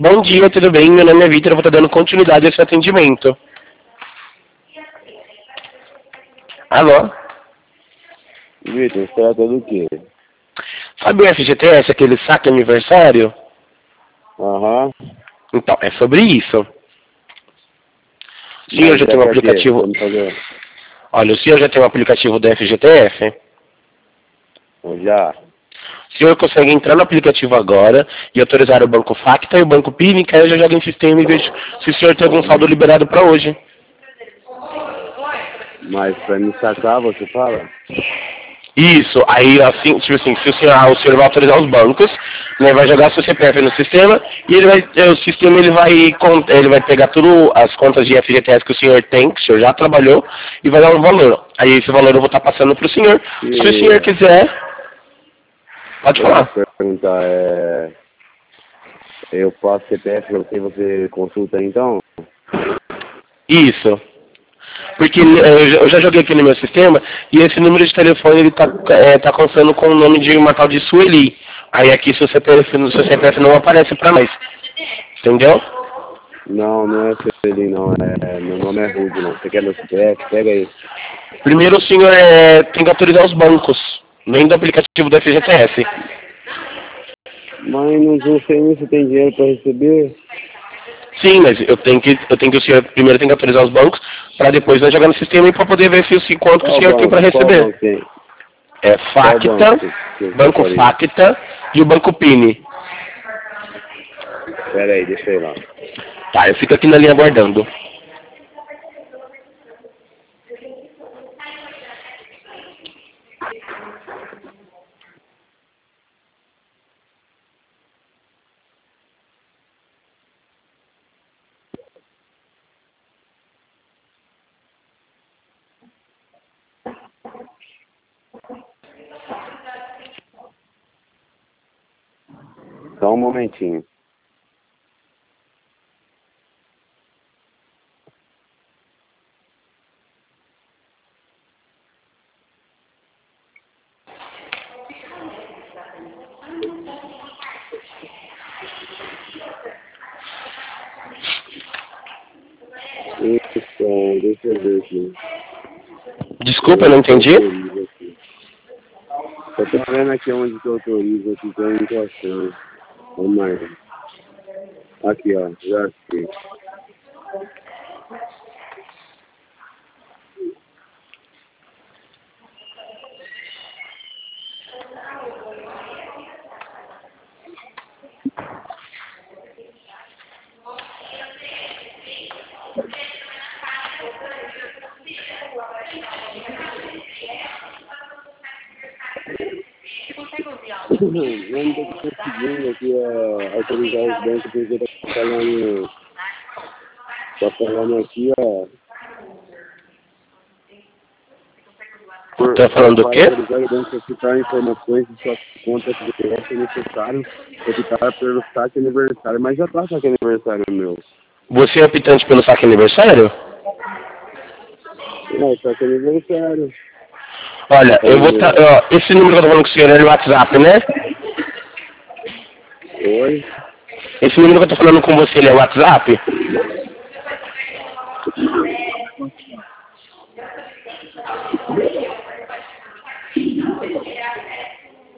Bom dia, tudo bem? Meu nome é Vitor, eu vou estar dando continuidade a esse atendimento. Alô? Vitor, se trata do quê? Sabe o FGTS, aquele saque aniversário? Aham. Então, é sobre isso. O senhor Mas já é tem um pra quê? aplicativo... Vamos fazer. Olha, o senhor já tem um aplicativo do FGTS? Já. O senhor consegue entrar no aplicativo agora e autorizar o Banco Facta e o Banco Pini, que aí eu já jogo em sistema e vejo se o senhor tem algum saldo liberado para hoje. Mas pra me sacar, você fala? Isso, aí assim, tipo assim, se o senhor vai autorizar os bancos, né, vai jogar seu CPF no sistema e o sistema ele vai pegar tudo as contas de FGTS que o senhor tem, que o senhor já trabalhou, e vai dar um valor. Aí esse valor eu vou estar passando para o senhor. Se o senhor quiser, pode Deixa eu falar. te perguntar, eu faço CPF pra você consulta então? Isso. Porque eu já joguei aqui no meu sistema e esse número de telefone ele tá constando com o nome de uma tal de Sueli. Aí aqui seu CPF não aparece para nós. Entendeu? Não, não é Sueli não, meu nome é Rubio não. Você quer meu CPF? Pega aí. Primeiro o senhor tem que autorizar os bancos, nem do aplicativo do FGTS. Mas não sei nem se tem dinheiro pra receber. Sim, mas o senhor primeiro tem que autorizar os bancos para depois nós jogar no sistema e para poder ver se quanto que o senhor tem para Qual receber. banco tem? É Qual Facta, banco que Banco autoriza? Facta e o Banco Pini. Pera aí, deixa eu ir lá. Tá, eu fico aqui na linha aguardando. Só um momentinho. Então, deixa eu ver aqui. Desculpa, eu não entendi. Eu tô vendo aqui onde que eu autorizo aqui, que eu não tô achando. Vamos mais. Aqui, ó, já achei. Eu não tô conseguindo aqui autorizar os bancos porque tá falando aqui, ó. Tá falando do Para quê? autorizar o banco a citar informações de sua conta FGTS é necessário optar pelo saque aniversário. Mas já tá saque aniversário meu. Você é optante pelo saque aniversário? Não, saque aniversário. Olha, eu vou esse número que eu tô falando com o senhor é no WhatsApp, né? Oi? Esse número que eu tô falando com você, ele é o WhatsApp?